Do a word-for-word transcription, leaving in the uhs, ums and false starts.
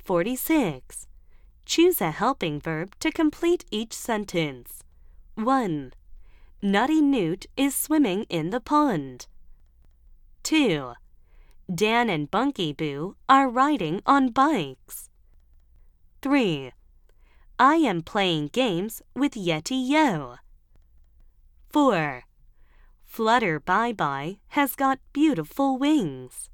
forty-six. Choose a helping verb to complete each sentence. one. Nutty Newt is swimming in the pond. two. Dan and Bunky Boo are riding on bikes. three. I am playing games with Yeti Yo. four. Flutter Bye Bye has got beautiful wings.